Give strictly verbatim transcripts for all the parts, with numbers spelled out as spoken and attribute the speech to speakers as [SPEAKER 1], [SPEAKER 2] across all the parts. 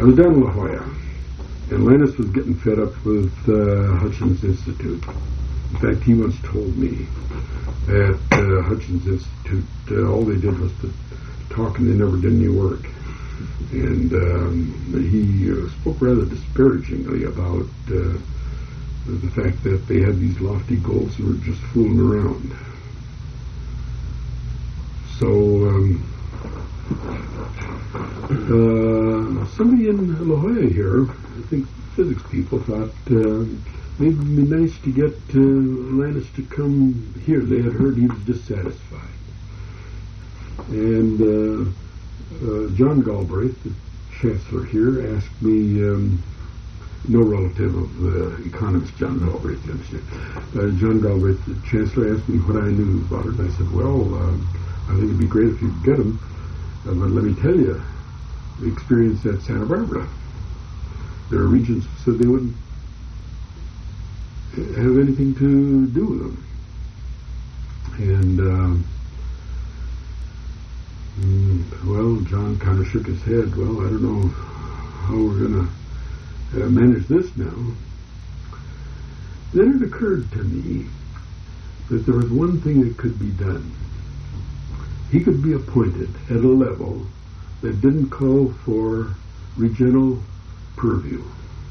[SPEAKER 1] I was down in La Jolla, and Linus was getting fed up with uh, Hutchins Institute. In fact, he once told me that uh, Hutchins Institute, uh, all they did was to talk and they never did any work. And um, he uh, spoke rather disparagingly about uh, the fact that they had these lofty goals and were just fooling around. So, um, uh, somebody in La Jolla here, I think physics people, thought uh, maybe it would be nice to get uh, Linus to come here. They had heard he was dissatisfied. And uh, uh, John Galbraith, the chancellor here, asked me, um, no relative of the economist John Galbraith, you understand. Uh, John Galbraith, the chancellor, asked me what I knew about it. And I said, well, uh, I think it'd be great if you could get him. Uh, but let me tell you, the experience at Santa Barbara, there are regions who said they wouldn't have anything to do with them. And, um, mm, well, John kind of shook his head. Well, I don't know how we're going to uh, manage this now. Then it occurred to me that there was one thing that could be done. He could be appointed at a level that didn't call for regenal purview.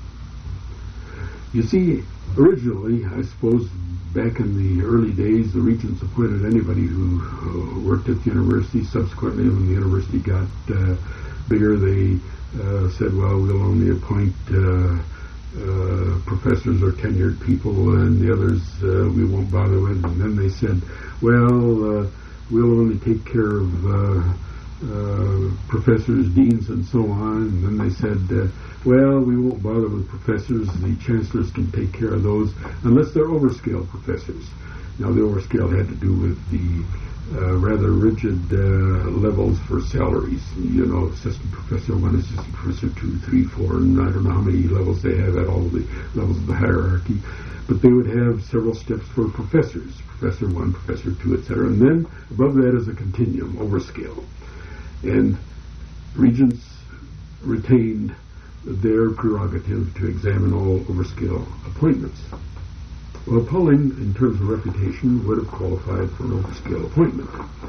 [SPEAKER 1] You see, originally, I suppose, back in the early days, the regents appointed anybody who uh, worked at the university. Subsequently, when the university got uh, bigger, they uh, said, well, we'll only appoint uh, uh, professors or tenured people, and the others uh, we won't bother with. And then they said, well, uh, we'll only take care of uh, uh, professors, deans, and so on. And then they said, uh, well, we won't bother with professors. The chancellors can take care of those, unless they're overscale professors. Now, the overscale had to do with the uh, rather rigid uh, levels for salaries. You know, assistant professor one, assistant professor two, three, four, and I don't know how many levels they have at all the levels of the hierarchy. But they would have several steps for professors, professor one, professor two, et cetera. And then above that is a continuum, overscale. And regents retained their prerogative to examine all overscale appointments. Well, Pauling, in terms of reputation, would have qualified for an overscale appointment.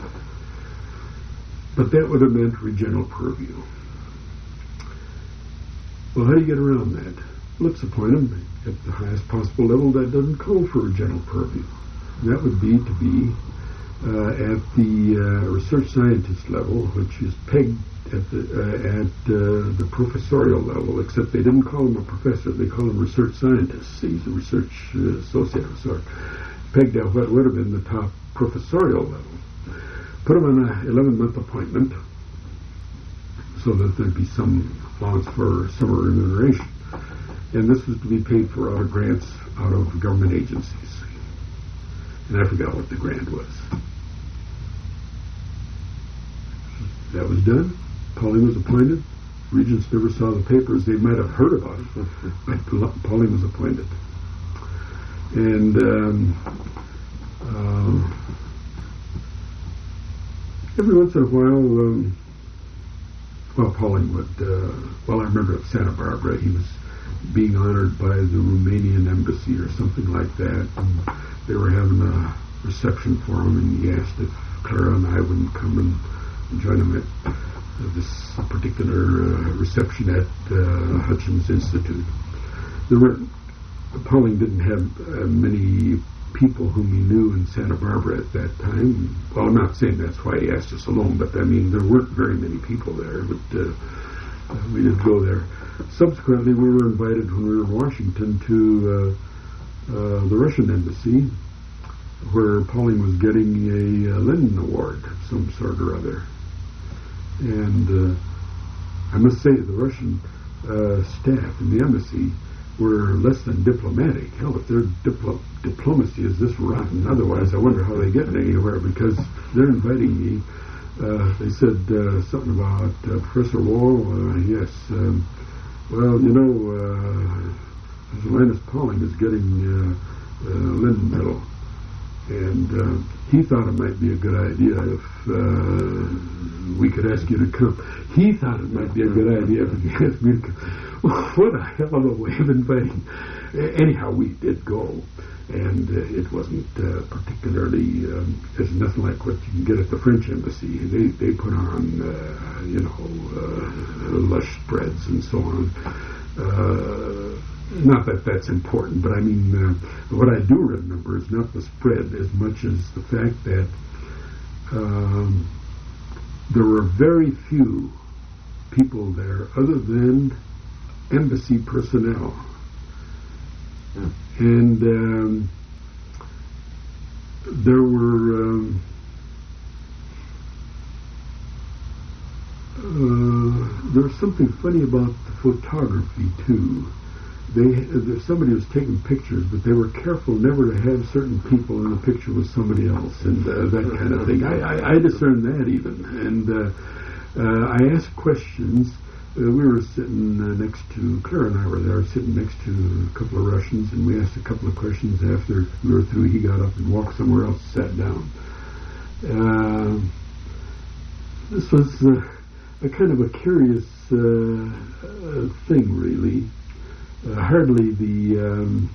[SPEAKER 1] But that would have meant regenal purview. Well, how do you get around that? Let's appoint him at the highest possible level that doesn't call for regenal purview. And that would be to be uh, at the uh, research scientist level, which is pegged at the uh, at uh, the professorial level, except they didn't call him a professor, they call him research scientist. He's a research uh, associate of sort, pegged at what would have been the top professorial level. Put him on an eleven-month appointment so that there'd be some allowance for summer remuneration. And this was to be paid for out of grants out of government agencies. And I forgot what the grant was. That was done. Pauling was appointed. Regents never saw the papers. They might have heard about it, but Pauling was appointed. And um, uh, every once in a while, um, well, Pauling would, uh, well, I remember at Santa Barbara, he was being honored by the Romanian embassy or something like that. And they were having a reception for him, and he asked if Clara and I wouldn't come and join him at uh, this particular uh, reception at uh, Hutchins Institute. There were Pauling didn't have uh, many people whom he knew in Santa Barbara at that time. Well, I'm not saying that's why he asked us alone, but I mean, there weren't very many people there, but uh, we did go there. Subsequently, we were invited when we were in Washington to uh, uh, the Russian embassy, where Pauling was getting a uh, Lenin Award of some sort or other. And uh, I must say, the Russian uh, staff in the embassy were less than diplomatic. Hell, if their diplo- diplomacy is this rotten, otherwise I wonder how they get anywhere, because they're inviting me. Uh, they said uh, something about uh, Professor Wall. Uh, yes, um, well, you know, uh, Linus Pauling is getting uh, uh, Lenin Medal. And uh, he thought it might be a good idea if uh, we could ask you to come. He thought it might be a good idea if you asked me to come. What a hell of a way of inviting. Anyhow, we did go. And uh, it wasn't uh, particularly, um, it's nothing like what you can get at the French embassy. They they put on, uh, you know, uh, lush spreads and so on. Uh, not that that's important, but I mean, uh, what I do remember is not the spread as much as the fact that um, there were very few people there other than embassy personnel. Mm. And um, there were um, uh, there was something funny about the photography too. They uh, somebody was taking pictures, but they were careful never to have certain people in the picture with somebody else, and uh, that kind of thing. I, I, I discerned that even, and uh, uh, I asked questions. Uh, we were sitting uh, next to, Claire and I were there, sitting next to a couple of Russians, and we asked a couple of questions. After we were through, he got up and walked somewhere else, sat down. Uh, this was uh, a kind of a curious uh, uh, thing, really. Uh, hardly the um,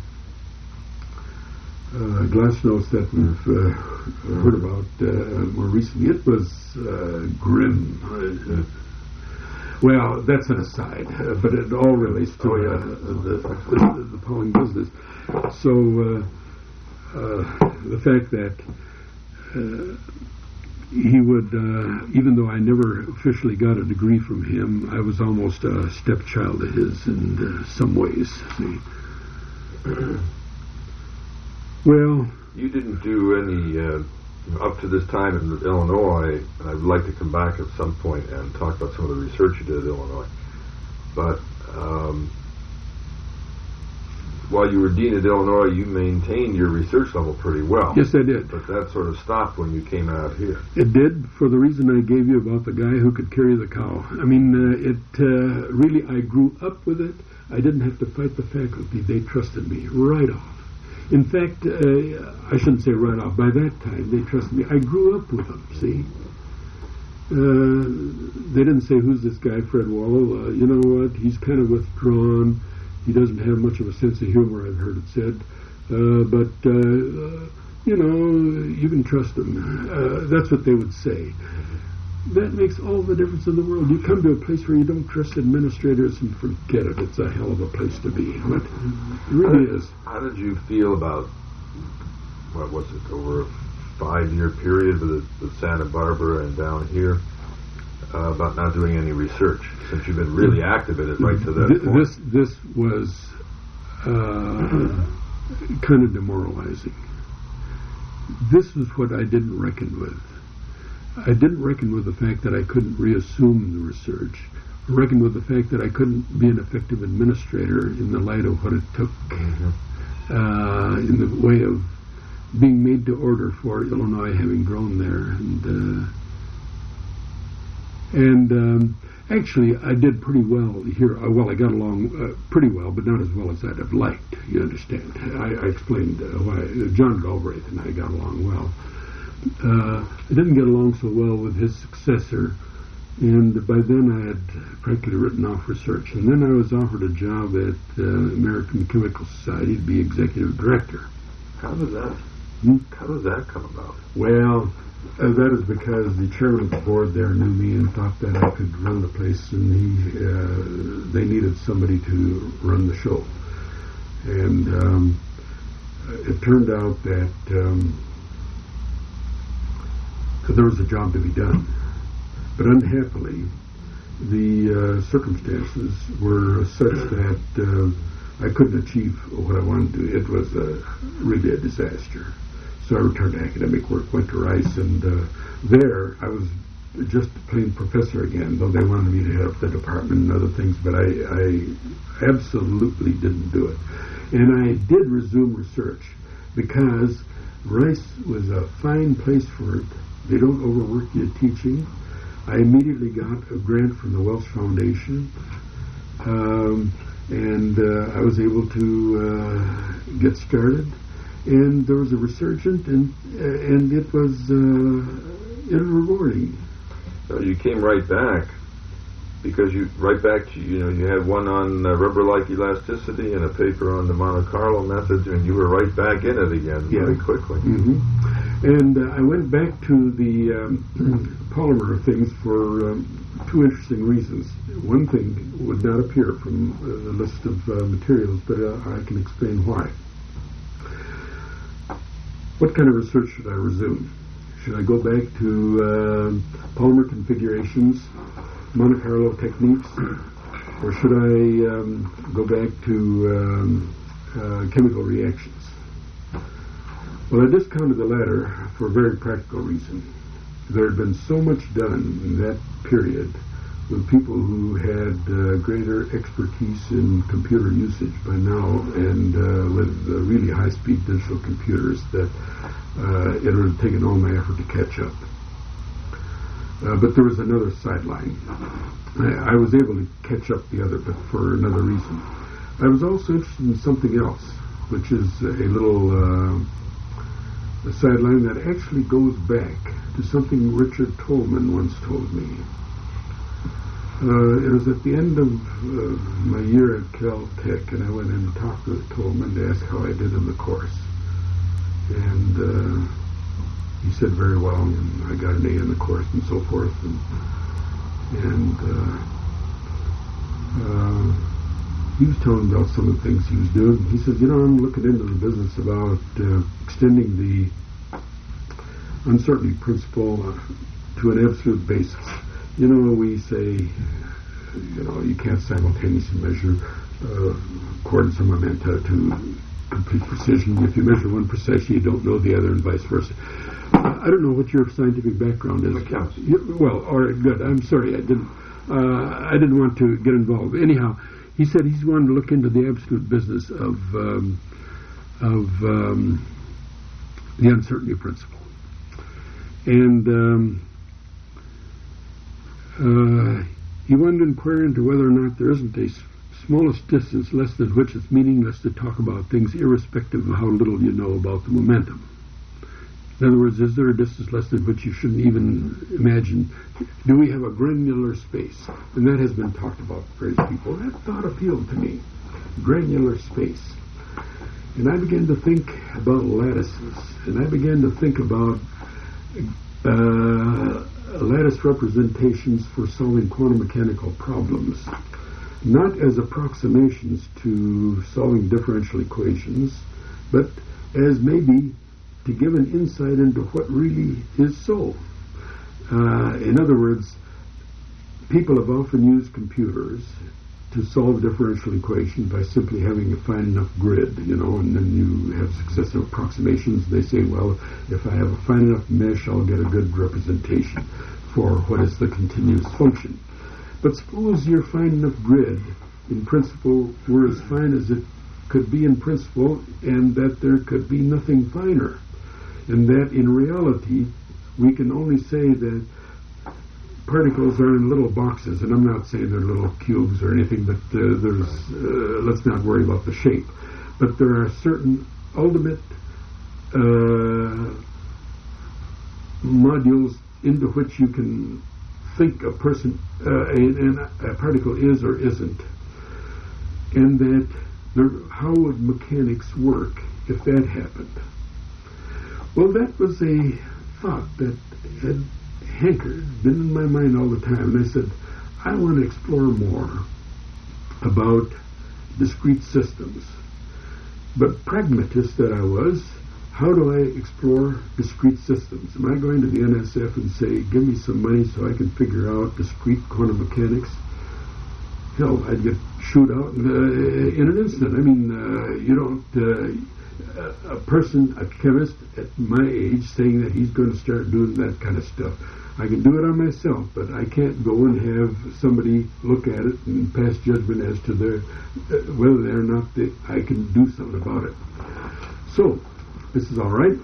[SPEAKER 1] uh, glasnost that we've uh, heard about uh, more recently. It was uh, grim. Uh, Well, that's an aside, uh, but it all relates to oh, yeah. uh, the, the, the polling business. So uh, uh, the fact that uh, he would, uh, even though I never officially got a degree from him, I was almost a stepchild of his in uh, some ways. See? Well,
[SPEAKER 2] you didn't do any. Uh Up to this time in Illinois, and I would like to come back at some point and talk about some of the research you did at Illinois. But um, while you were dean at Illinois, you maintained your research level pretty well.
[SPEAKER 1] Yes, I did.
[SPEAKER 2] But that sort of stopped when you came out here.
[SPEAKER 1] It did, for the reason I gave you about the guy who could carry the cow. I mean, uh, it uh, really, I grew up with it. I didn't have to fight the faculty. They trusted me right off. In fact, uh, I shouldn't say right off. By that time, they trusted me. I grew up with them, see? Uh, they didn't say, who's this guy, Fred Wallow? Uh, you know what? He's kind of withdrawn. He doesn't have much of a sense of humor, I've heard it said. Uh, but, uh, you know, you can trust him. Uh, that's what they would say. That makes all the difference in the world. You come to a place where you don't trust administrators and forget it. It's a hell of a place to be. But it really
[SPEAKER 2] how did,
[SPEAKER 1] is.
[SPEAKER 2] How did you feel about, what was it, over a five-year period with, with Santa Barbara and down here, uh, about not doing any research, since you've been really active in it right to that
[SPEAKER 1] Th-
[SPEAKER 2] point?
[SPEAKER 1] This, this was uh, kind of demoralizing. This was what I didn't reckon with. I didn't reckon with the fact that I couldn't reassume the research. I reckoned with the fact that I couldn't be an effective administrator in the light of what it took, mm-hmm. uh, in the way of being made to order for Illinois, having grown there. And uh, and um, actually, I did pretty well here. Uh, well, I got along uh, pretty well, but not as well as I'd have liked, you understand. I, I explained uh, why uh, John Galbraith and I got along well. Uh, I didn't get along so well with his successor, and by then I had practically written off research. And then I was offered a job at uh, American Chemical Society to be executive director.
[SPEAKER 2] How did that?
[SPEAKER 1] Hmm?
[SPEAKER 2] How did that come about?
[SPEAKER 1] Well, uh, that is because the chairman of the board there knew me and thought that I could run the place, and he uh, they needed somebody to run the show. And um, it turned out that. Um, there was a job to be done. But unhappily, the uh, circumstances were such that uh, I couldn't achieve what I wanted to do. It was uh, really a disaster. So I returned to academic work, went to Rice, and uh, there I was just a plain professor again, though they wanted me to head up the department and other things, but I, I absolutely didn't do it. And I did resume research because Rice was a fine place for it. They don't overwork you teaching. I immediately got a grant from the Welsh Foundation, um, and uh, I was able to uh, get started. and there was a resurgence, and uh, and it was uh, it was rewarding.
[SPEAKER 2] So you came right back because you right back to you know you had one on uh, rubber-like elasticity and a paper on the Monte Carlo method, and you were right back in it again
[SPEAKER 1] yeah.
[SPEAKER 2] very quickly.
[SPEAKER 1] Mm-hmm. And uh, I went back to the um, polymer things for um, two interesting reasons. One thing would not appear from uh, the list of uh, materials, but uh, I can explain why. What kind of research should I resume? Should I go back to uh, polymer configurations, Monte Carlo techniques, or should I um, go back to um, uh, chemical reactions? Well, I discounted the latter for a very practical reason. There had been so much done in that period with people who had uh, greater expertise in computer usage by now, and uh, with uh, really high-speed digital computers, that uh, it would have taken all my effort to catch up. Uh, but there was another sideline. I, I was able to catch up the other, but for another reason. I was also interested in something else, which is a little uh, a sideline that actually goes back to something Richard Tolman once told me. Uh, it was at the end of uh, my year at Caltech, and I went in and talked with Tolman to ask how I did in the course. And uh, he said very well, and I got an A in the course and so forth. And, and uh, uh, he was telling me about some of the things he was doing. He said, you know, I'm looking into the business about uh, extending the uncertainty principle uh, to an absolute basis. You know, we say, you know, you can't simultaneously measure uh, coordinates and momenta to complete precision. If you measure one precisely, you don't know the other, and vice versa. Uh, I don't know what your scientific background is. You, well, all right, good. I'm sorry, I didn't. Uh, I didn't want to get involved. Anyhow, he said he's wanted to look into the absolute business of um, of um, the uncertainty principle, and um, uh, he wanted to inquire into whether or not there isn't a s- smallest distance less than which it's meaningless to talk about things, irrespective of how little you know about the momentum. In other words, is there a distance less than which you shouldn't even imagine? Do we have a granular space? And that has been talked about by various people. That thought appealed to me. Granular space. And I began to think about lattices. And I began to think about uh, lattice representations for solving quantum mechanical problems. Not as approximations to solving differential equations, but as maybe to give an insight into what really is so. Uh, in other words, people have often used computers to solve differential equations by simply having a fine enough grid, you know, and then you have successive approximations. They say, well, if I have a fine enough mesh, I'll get a good representation for what is the continuous function. But suppose your fine enough grid, in principle, were as fine as it could be in principle, and that there could be nothing finer. And that in reality, we can only say that particles are in little boxes, and I'm not saying they're little cubes or anything, but uh, there's, uh, let's not worry about the shape. But there are certain ultimate uh, modules into which you can think a person, uh, and a particle is or isn't. And that, there, how would mechanics work if that happened? Well, that was a thought that had hankered, been in my mind all the time. And I said, I want to explore more about discrete systems. But pragmatist that I was, how do I explore discrete systems? Am I going to the N S F and say, give me some money so I can figure out discrete quantum mechanics? Hell, I'd get chewed out in, uh, in an instant. I mean, uh, you don't... Uh, a person, a chemist at my age, saying that he's going to start doing that kind of stuff. I can do it on myself, but I can't go and have somebody look at it and pass judgment as to their, uh, whether or not they, I can do something about it. So, this is all right.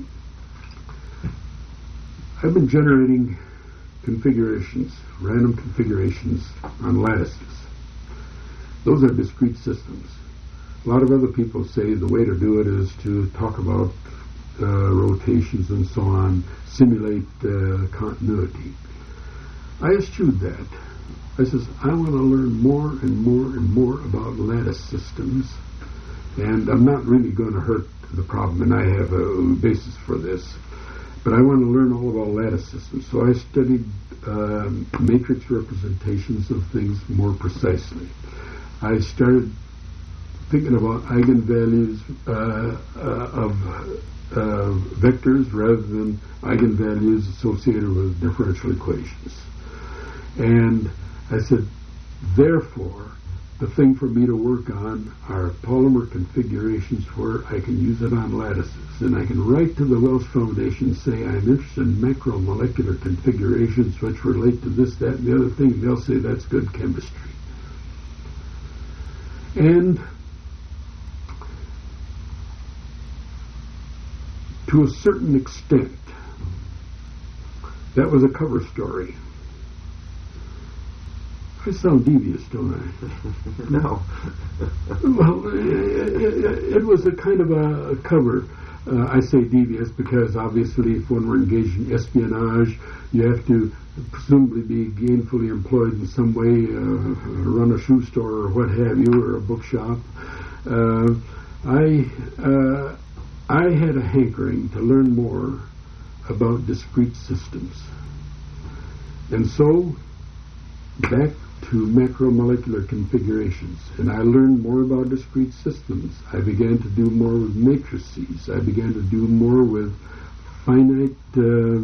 [SPEAKER 1] I've been generating configurations, random configurations on lattices. Those are discrete systems. a lot of other people say the way to do it is to talk about uh, rotations and so on, simulate uh, continuity. I eschewed that. I says, I want to learn more and more and more about lattice systems, and I'm not really going to hurt the problem, and I have a basis for this, but I want to learn all about lattice systems. So I studied uh, matrix representations of things more precisely. I started thinking about eigenvalues uh, uh, of uh, vectors rather than eigenvalues associated with differential equations. And I said, therefore, the thing for me to work on are polymer configurations where I can use it on lattices. And I can write to the Welsh Foundation and say, I'm interested in macromolecular configurations which relate to this, that, and the other thing. They'll say that's good chemistry. And to a certain extent, that was a cover story. I sound devious, don't I?
[SPEAKER 2] No.
[SPEAKER 1] Well, it, it, it was a kind of a, a cover. Uh, I say devious because obviously if one were engaged in espionage, you have to presumably be gainfully employed in some way, uh, run a shoe store or what have you, or a bookshop. Uh, I, uh, I had a hankering to learn more about discrete systems. And so, back to macromolecular configurations, and I learned more about discrete systems. I began to do more with matrices. I began to do more with finite uh,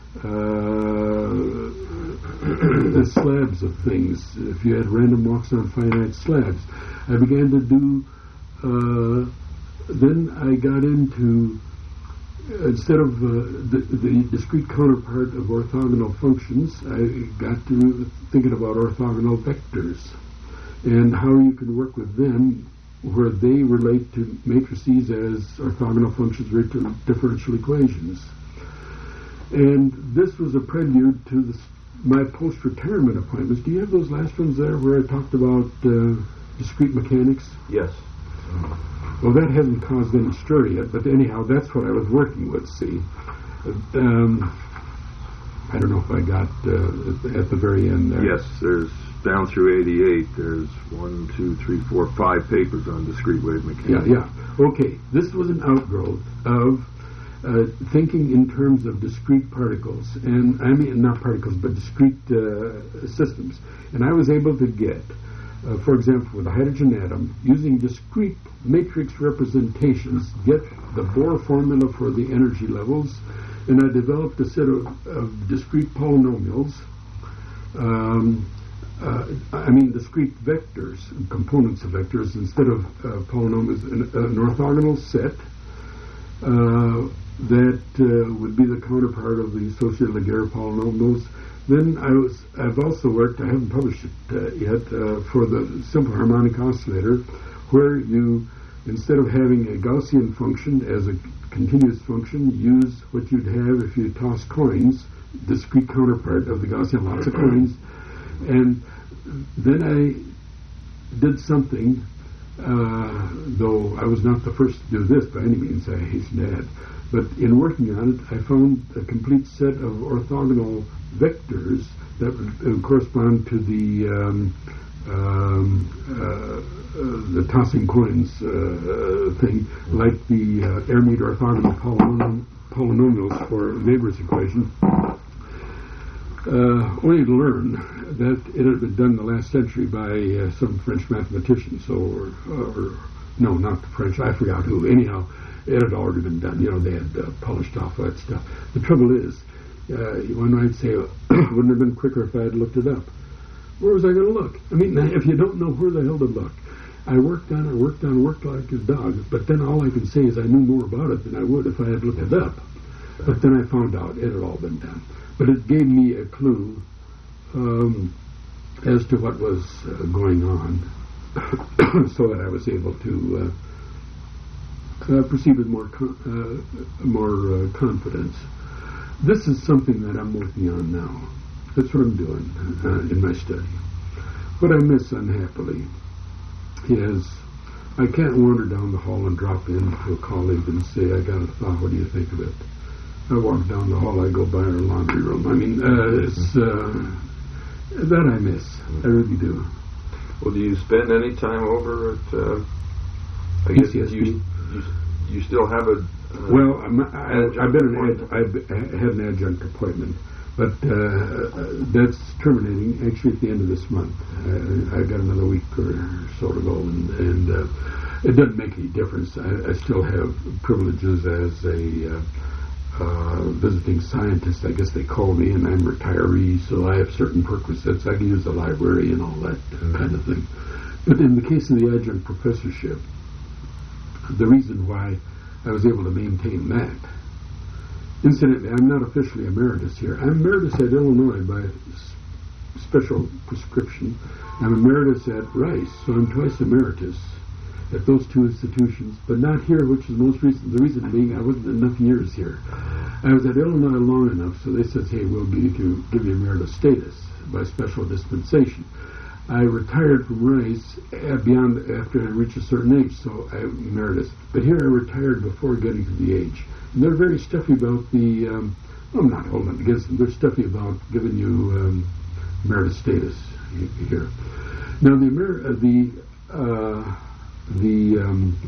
[SPEAKER 1] uh, slabs of things. If you had random walks on finite slabs, I began to do. Uh, then I got into. Instead of uh, the, the discrete counterpart of orthogonal functions, I got to thinking about orthogonal vectors and how you can work with them where they relate to matrices as orthogonal functions relate to differential equations. And this was a prelude to this, my post-retirement appointments. Do you have those last ones there where I talked about uh, discrete mechanics?
[SPEAKER 2] Yes.
[SPEAKER 1] Well, that hasn't caused any stir yet, but anyhow, that's what I was working with, see. Um, I don't know if I got uh, at the very end there.
[SPEAKER 2] Yes, there's down through eighty-eight, there's one, two, three, four, five papers on discrete wave mechanics.
[SPEAKER 1] Yeah, yeah. Okay, this was an outgrowth of uh, thinking in terms of discrete particles, and I mean, not particles, but discrete uh, systems. And I was able to get Uh, for example, with a hydrogen atom, using discrete matrix representations, get the Bohr formula for the energy levels, and I developed a set of, of discrete polynomials, um, uh, I mean discrete vectors, components of vectors, instead of uh, polynomials, an, an orthogonal set uh, that uh, would be the counterpart of the associated Laguerre polynomials. Then I was, I've also worked, I haven't published it uh, yet, uh, for the simple harmonic oscillator, where you, instead of having a Gaussian function as a continuous function, use what you'd have if you toss coins, discrete counterpart of the Gaussian, lots of coins. And then I did something, uh, though I was not the first to do this by any means, I hasten to add, but in working on it, I found a complete set of orthogonal vectors that would uh, correspond to the um, um, uh, uh, the tossing coins uh, thing, like the uh, Hermite orthogonal polynom- polynomials for Weber's equation. Uh, only to learn that it had been done the last century by uh, some French mathematicians, or, or no, not the French, I forgot who. Anyhow, it had already been done. You know, they had uh, polished off that stuff. The trouble is, Uh, one might say, wouldn't have been quicker if I had looked it up. Where was I going to look? I mean, if you don't know where the hell to look. I worked on it, worked on, worked like a dog, but then all I can say is I knew more about it than I would if I had looked it up. But then I found out it had all been done. But it gave me a clue um, as to what was uh, going on, so that I was able to uh, uh, proceed with more con- uh, more uh, confidence. This is something that I'm working on now. That's what I'm doing uh, in my study. What I miss, unhappily, is I can't wander down the hall and drop into a colleague and say, I got a thought, what do you think of it? I walk down the hall, I go by our laundry room. I mean, uh, it's, uh, that I miss. I really do.
[SPEAKER 2] Well, do you spend any time over at, uh, I guess you, you, you still have a, uh,
[SPEAKER 1] well, I'm, I, I've been an ad, I've had an adjunct appointment, but uh, that's terminating actually at the end of this month. I, I got another week or so to go, and, and uh, it doesn't make any difference. I, I still have privileges as a uh, uh, visiting scientist, I guess they call me, and I'm retiree, so I have certain perquisites. I can use the library and all that mm-hmm. kind of thing. But in the case of the adjunct professorship, the reason why I was able to maintain that, incidentally, I'm not officially emeritus here. I'm emeritus at Illinois by s- special prescription. I'm emeritus at Rice, so I'm twice emeritus at those two institutions, but not here, which is most recent. The reason being I wasn't enough years here. I was at Illinois long enough, so they said, hey, we'll give you, give you emeritus status by special dispensation. I retired from Rice uh, beyond after I reached a certain age, so I'm emeritus. But here I retired before getting to the age. And they're very stuffy about the, um, well, I'm not holding it against them, they're stuffy about giving you um, emeritus status here. Now, the, emer- uh, the, uh, the, um,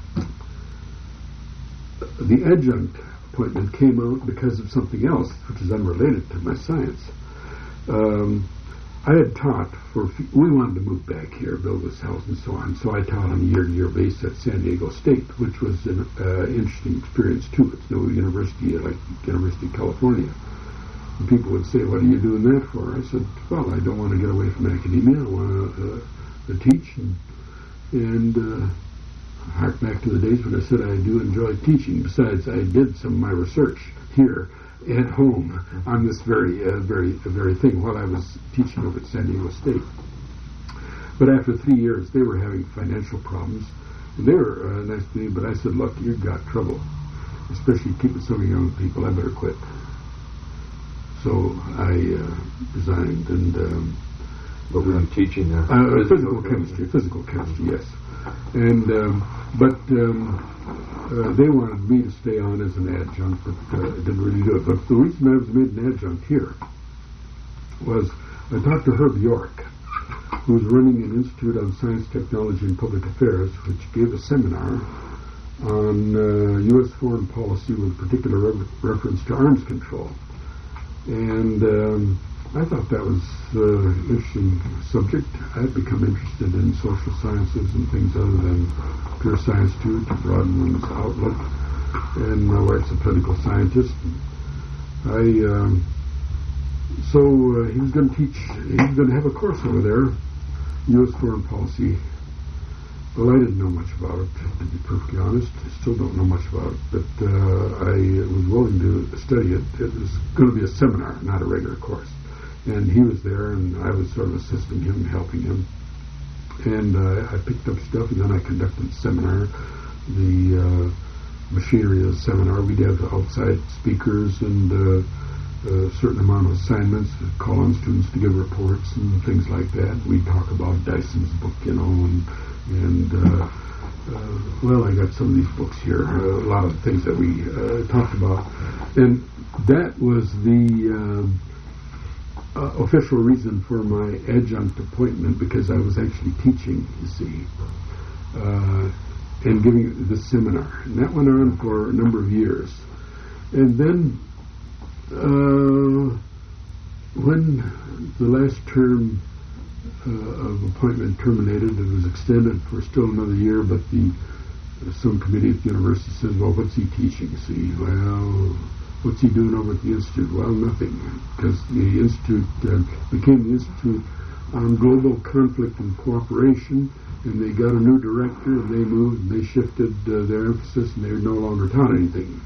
[SPEAKER 1] the adjunct appointment came out because of something else, which is unrelated to my science. Um, I had taught for, we wanted to move back here, build this house and so on, so I taught on a year-to-year basis at San Diego State, which was an uh, interesting experience too. It's no university like University of California. And people would say, what are you doing that for? I said, well, I don't want to get away from academia. I want to uh, teach and, and uh, hark back to the days when I said I do enjoy teaching. Besides, I did some of my research here at home on this very, uh, very, uh, very thing while I was teaching over at San Diego State. But after three years, they were having financial problems. And they were uh, nice to me, but I said, look, you've got trouble, especially keeping so many young people. I better quit. So I uh, resigned. And um,
[SPEAKER 2] what were you teaching there?
[SPEAKER 1] Uh, physical chemistry, physical chemistry, yes. And um, but um, uh, they wanted me to stay on as an adjunct, but uh, I didn't really do it. But the reason I was made an adjunct here was uh, Doctor Herb York, who was running an Institute on Science, Technology, and Public Affairs, which gave a seminar on uh, U S foreign policy with particular re- reference to arms control. And um, I thought that was an uh, interesting subject. I had become interested in social sciences and things other than pure science too, to broaden one's outlook. And my wife's a political scientist. I um, so uh, he was going to teach. He was going to have a course over there, U S foreign policy. Well, I didn't know much about it, to be perfectly honest. I still don't know much about it, but uh, I was willing to study it. It was going to be a seminar, not a regular course. And he was there, and I was sort of assisting him, helping him. And uh, I picked up stuff, and then I conducted the seminar. The uh, machinery of the seminar, we'd have outside speakers and uh, a certain amount of assignments, call on students to give reports and things like that. We'd talk about Dyson's book, you know, and, and uh, uh, well, I got some of these books here, uh, a lot of the things that we uh, talked about. And that was the Uh, Uh, official reason for my adjunct appointment, because I was actually teaching, you see, uh, and giving the seminar. And that went on for a number of years. And then uh, when the last term uh, of appointment terminated, it was extended for still another year, but the uh, some committee at the university says, well, what's he teaching? See, well, what's he doing over at the Institute? Well, nothing, because the Institute uh, became the Institute on Global Conflict and Cooperation, and they got a new director, and they moved, and they shifted uh, their emphasis, and they no longer taught anything.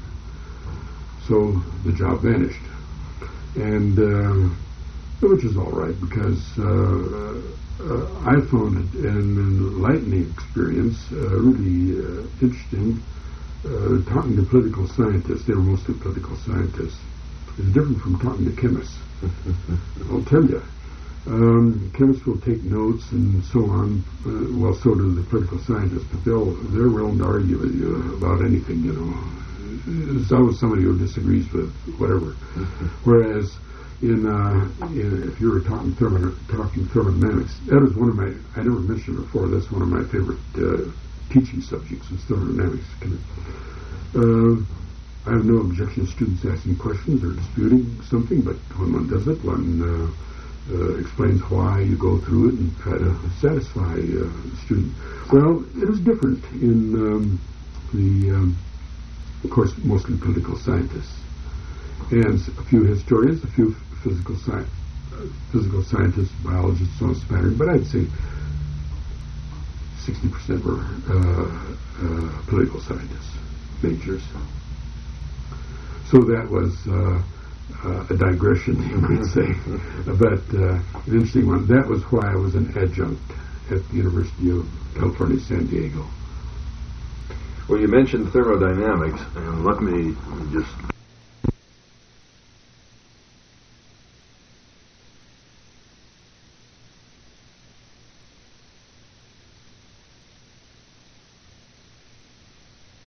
[SPEAKER 1] So the job vanished. And, uh, which is all right, because uh, uh, I found it an enlightening experience, uh, really uh, interesting. Uh, talking to political scientists, they were mostly political scientists. It's different from talking to chemists. I'll tell you. Um, chemists will take notes and so on. Uh, well, so do the political scientists, but they'll they're willing to argue with you about anything. You know, there's always somebody who disagrees with whatever. Mm-hmm. Whereas in, uh, in if you were talking thermo, talking thermodynamics, that was one of my I never mentioned it before. That's one of my favorite uh, teaching subjects is thermodynamics. Uh, I have no objection to students asking questions or disputing something, but when one does it, one uh, uh, explains why you go through it and try to satisfy uh, the student. Well, it was different in um, the, um, of course, mostly political scientists, and a few historians, a few physical sci- uh, physical scientists, biologists, so on pattern. But I'd say sixty percent were uh, uh, political scientists, majors. So that was uh, uh, a digression, you might say, but uh, an interesting one. That was why I was an adjunct at the University of California, San Diego.
[SPEAKER 2] Well, you mentioned thermodynamics, and let me just